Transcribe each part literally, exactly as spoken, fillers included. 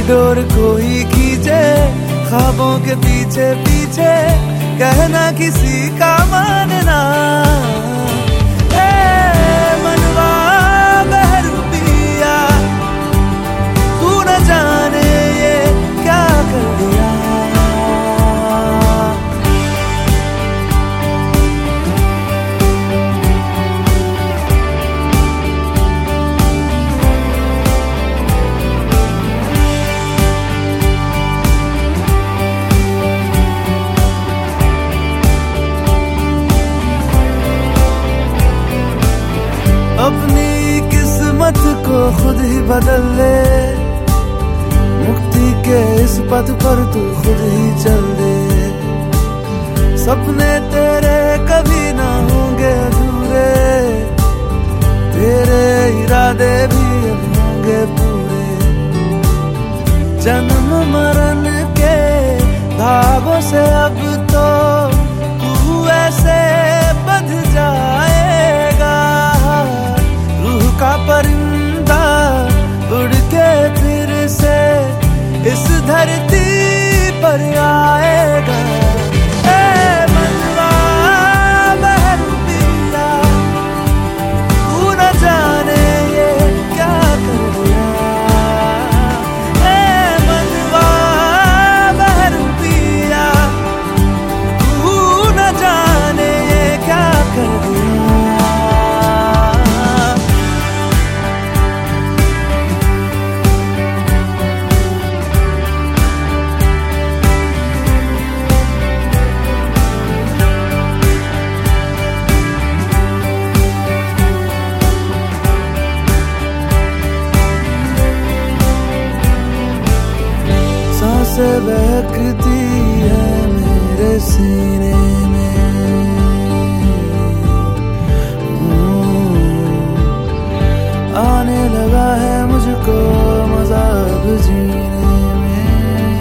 Door कोई खींचे ख्वाबों के पीछे पीछे, कहना किसी का मानना। मनवा बहरू पिया, तू न जाने ये क्या कर दिया। अपनी किस्मत को खुद ही बदल ले, मुक्ति के इस पथ पर तू खुद ही चल दे। सपने तेरे कभी ना होंगे अधूरे, तेरे इरादे भी अब होंगे पूरे। जन्म मरण के धागों से अब तो तू ऐसे बंध जाएगा, का परिंदा उड़ के फिर से इस धरती पर आएगा। ए मनवा बहरू पिया, तू न जाने ये क्या कर दिया। ए मनवा बहरू पिया, तू न जाने ये क्या कर दिया। सांसें बहकती है मेरे सीने में, आने लगा है मुझको मजा अब जीने में।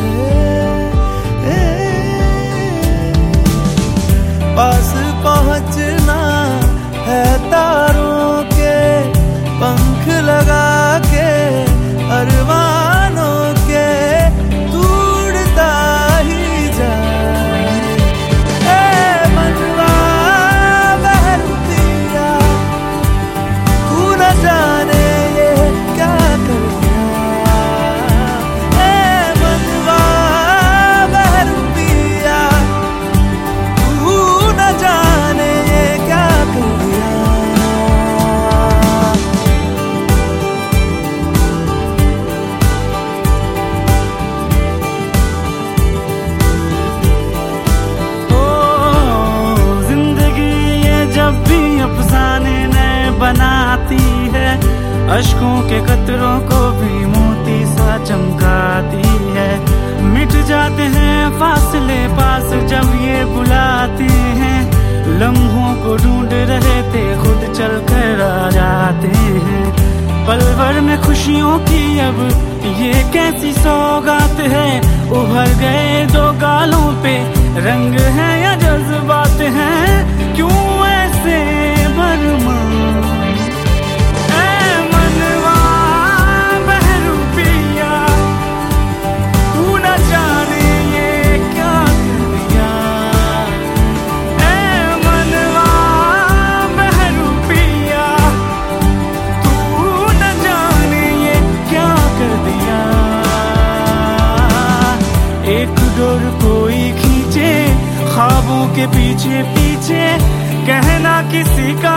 पास पहुंचना है तारों के पंख लगा के, अरमानों के उड़ता ही जाए। ए मनवा बहरू पिया, तू न जाने ये क्या कर दिया। ए मनवा बहरू पिया, तू न जाने ये क्या कर दिया। अफसाने नए बनाती है, अश्कों के कतरों को भी मोती सा चमकाती है। मिट जाते हैं फासले पास जब ये बुलाते हैं, लम्हों को ढूंढ रहे थे खुद चल कर आ जाते हैं। पल भर में खुशियों की अब ये कैसी सौगात है, उभर गए दो गालों पे रंग है या जज्बात हैं, क्यों ऐसे भरमा। ए मनवा बहरू पिया, तू न जाने ये क्या कर दिया। ए मनवा बहरू पिया, तू न जाने ये क्या कर दिया। एक डोर कोई खींचे ख्वाबों के पीछे पीछे, कहना किसी का